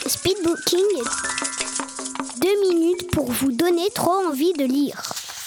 Speedbooking, 2 minutes pour vous donner trop envie de lire.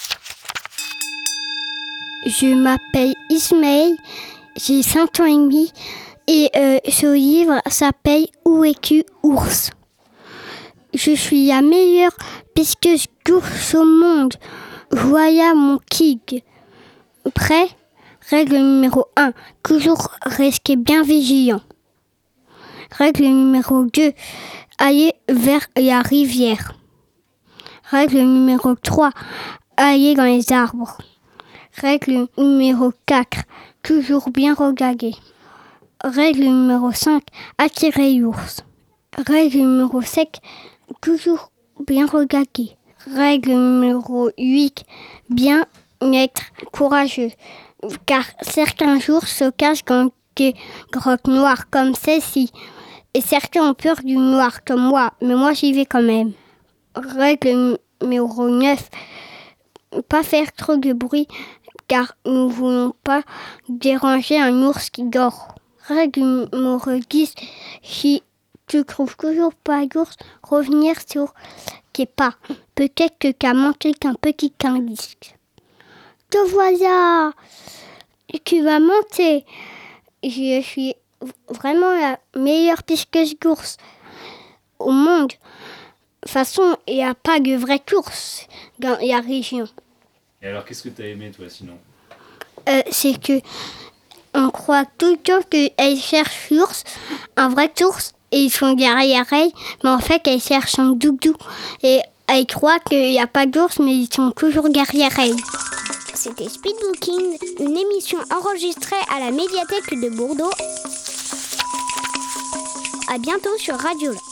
Je m'appelle Ismaël, j'ai 5 ans et demi et ce livre s'appelle Où es-tu, ours? Je suis la meilleure pisqueuse d'ours au monde. Voilà mon kig. Prêt? Règle numéro 1. Toujours rester bien vigilant. Règle numéro 2. Aller vers la rivière. Règle numéro 3. Aller dans les arbres. Règle numéro 4. Toujours bien regarder. Règle numéro 5. Attirer l'ours. Règle numéro 7. Toujours bien regarder. Règle numéro 8. Bien être courageux. Car certains ours se cachent dans des grottes noires comme celle-ci. Et certains ont peur du noir comme moi, mais moi j'y vais quand même. Règle numéro 9. Pas faire trop de bruit, car nous ne voulons pas déranger un ours qui dort. Règle numéro 10. Si tu trouves toujours pas d'ours, revenir sur tes pas. Peut-être que tu as manqué qu'un petit indice. Te voilà! Tu vas monter. Je suis vraiment la meilleure pisqueuse d'ours au monde. De toute façon, il n'y a pas de vrai ours dans la région. Et alors, qu'est-ce que tu as aimé, toi, sinon? C'est que on croit tout le temps qu'elle cherche l'ours, un vrai ours, et ils sont derrière elle, mais en fait, elle cherche un doudou. Et elle croit qu'il n'y a pas d'ours, mais ils sont toujours derrière elle. C'était Speedbooking, une émission enregistrée à la médiathèque de Bordeaux. À bientôt sur Radio La.